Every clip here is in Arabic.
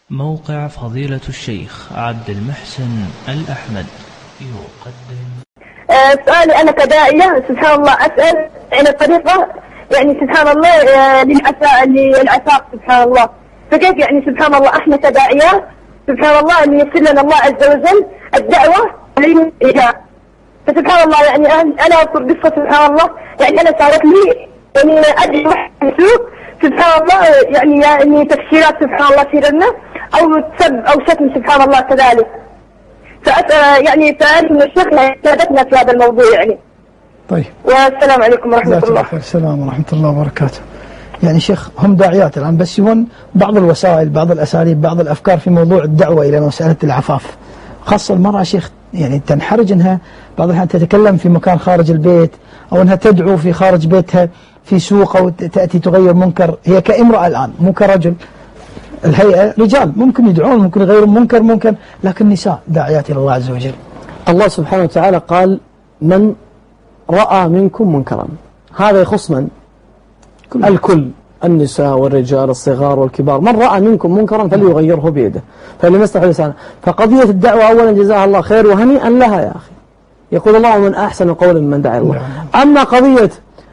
موقع فضيلة الشيخ عبد المحسن الأحمد يقدم سؤالي أنا كداعية سبحان الله أسأل عن الطريقة يعني سبحان الله للعفاف سبحان الله. فكيف يعني سبحان الله احنا كداعية سبحان الله أن يسر لنا الله عز وجل الدعوة للإجابة. فسبحان الله يعني أنا أذكر قصة سبحان الله يعني أنا صارت لي يعني أجل واحد سوق سبحان الله يعني تفسيرات سبحان الله سيرنا أو تسب أو شتم سبحان الله كذلك. فأسأل يعني سألت من الشيخ ساعدتنا في هذا الموضوع يعني. طيب. والسلام عليكم ورحمة الله. السلام ورحمة الله وبركاته. يعني شيخ هم داعيات الآن بس يهون بعض الوسائل بعض الأساليب بعض الأفكار في موضوع الدعوة إلى مسألة العفاف. خاصة المرأة شيخ يعني تنحرج أنها بعض الأحيان تتكلم في مكان خارج البيت أو أنها تدعو في خارج بيتها في سوق أو تأتي تغير منكر. هي كامرأة الآن مو كرجل. الهيئة رجال ممكن يدعون ممكن يغيرون منكر ممكن لكن نساء داعيات إلى الله عز وجل. الله سبحانه وتعالى قال من رأى منكم منكرا. هذا يخص من؟ الكل النساء والرجال الصغار والكبار. من رأى منكم منكرا فليغيره بيده فلم يستطع لسانه. فقضية الدعوة أولا جزاها الله خير وهنيئا لها يا أخي. يقول الله من أحسن قولا من دعا الله. أما قضية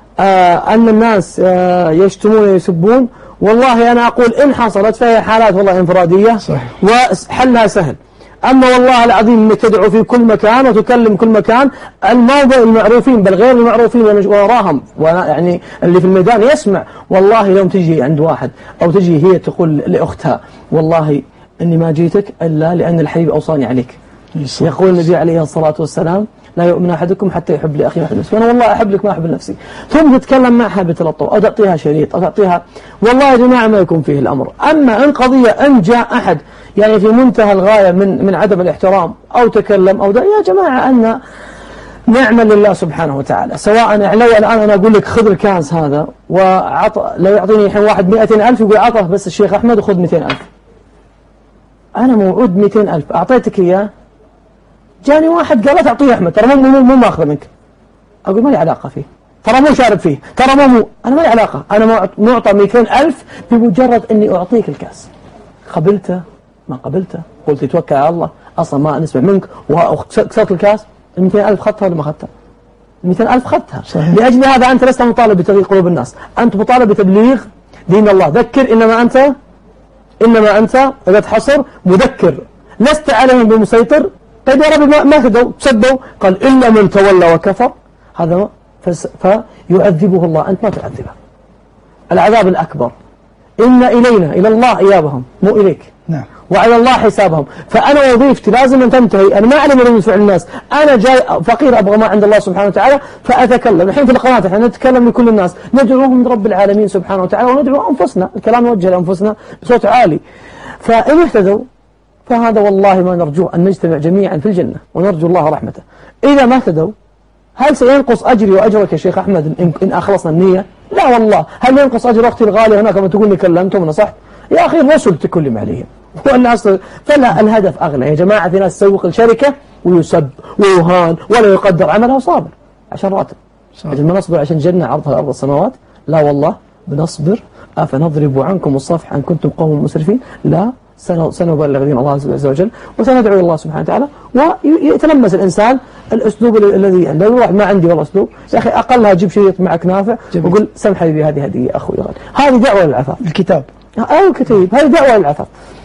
أن الناس يشتمون ويسبون والله أنا أقول إن حصلت فهي حالات والله انفرادية صحيح. وحلها سهل. أما والله العظيم أنك تدعو في كل مكان وتكلم كل مكان الموضع المعروفين بل غير المعروفين وراهم يعني اللي في الميدان يسمع. والله لو تجي عند واحد أو تجي هي تقول لأختها والله إني ما جيتك إلا لأن الحبيب أوصاني عليك. يقول النبي عليه الصلاة والسلام لا يؤمن أحدكم حتى يحب لأخيه ما يحب نفسه. وأنا والله أحب لك ما أحب لنفسي. ثم تتكلم معها بتلطف أو تعطيها شريط أو تعطيها والله يا جماعة ما يكون فيه الأمر. أما إن قضية أن جاء أحد يعني في منتهى الغاية من عدم الاحترام أو تكلم أو يا جماعة أن نعمل لله سبحانه وتعالى. سواء لو الآن أنا أقول لك خذ الكاس هذا لو يعطيني الحين واحد 200,000 يقول عطه بس الشيخ أحمد وخذ 200,000. أنا موعود 200,000 أعطيتك إياه جاني واحد قال لا تعطيه أحمد ترى مو ماخذه منك. أقول ما لي علاقة فيه ترى مو شارب فيه ترى مو أنا ما لي علاقة. أنا معطى 200,000 بمجرد أني أعطيك الكاس. قبلته ما قبلته قلت توكل على الله أصلا ما نسمع منك وكسرت الكاس. 200,000 خدتها ولا ما خدتها؟ 200,000 خدتها. لأجل هذا أنت لست مطالب بتغيير قلوب الناس. أنت مطالب بتبليغ دين الله. ذكر إنما أنت إذا تحصر مذكر لست عليهم بمسيطر. طيب يا رب ما هدوا صدوا قال إلا من تولى وكفر هذا فيعذبه الله. أنت ما تعذبه. العذاب الأكبر إن إلينا إلى الله إيابهم مو إليك. نعم. وعلى الله حسابهم. فأنا وظيفتي لازم أن تنتهي. أنا ما أعلم من فعل الناس. أنا جاي فقير أبغى ما عند الله سبحانه وتعالى فأتكلم. الحين في القناة احنا نتكلم لكل الناس ندعوهم لرب العالمين سبحانه وتعالى وندعو أنفسنا. الكلام نوجه لأنفسنا بصوت عالي. فإن اهتدوا فهذا والله ما نرجو أن نجتمع جميعا في الجنة ونرجو الله رحمته. إذا ما اهتدوا هل سينقص أجري وأجرك يا شيخ أحمد إن أخلصنا النية؟ لا والله. هل ينقص أجر أختي الغالية هناك ما تقولني كلمتهم ونصحت؟ يا أخي الرسل تكلم عليهم والناس. فلا الهدف أغلى يا جماعة. في ناس تسوق الشركة ويسب ويهان ولا يقدر عملها وصابر عشان راتب. أجل ما نصبر عشان جنة عرضها الأرض السماوات؟ لا والله بنصبر. أفنضرب عنكم الصفح أن كنتم قوم مسرفين؟ لا سنبلغ دين الله عز وجل وسندعو الله سبحانه وتعالى. ويتلمس الإنسان الأسلوب الذي عنده. الواحد ما عندي والله أسلوب يا أخي أقلها جيب شريط معك نافع وقول سمح لي بهذه هدية أخوي غالي. هذه دعوة للعفاف. الكتاب أو الكتاب هذه دعوة للعفاف.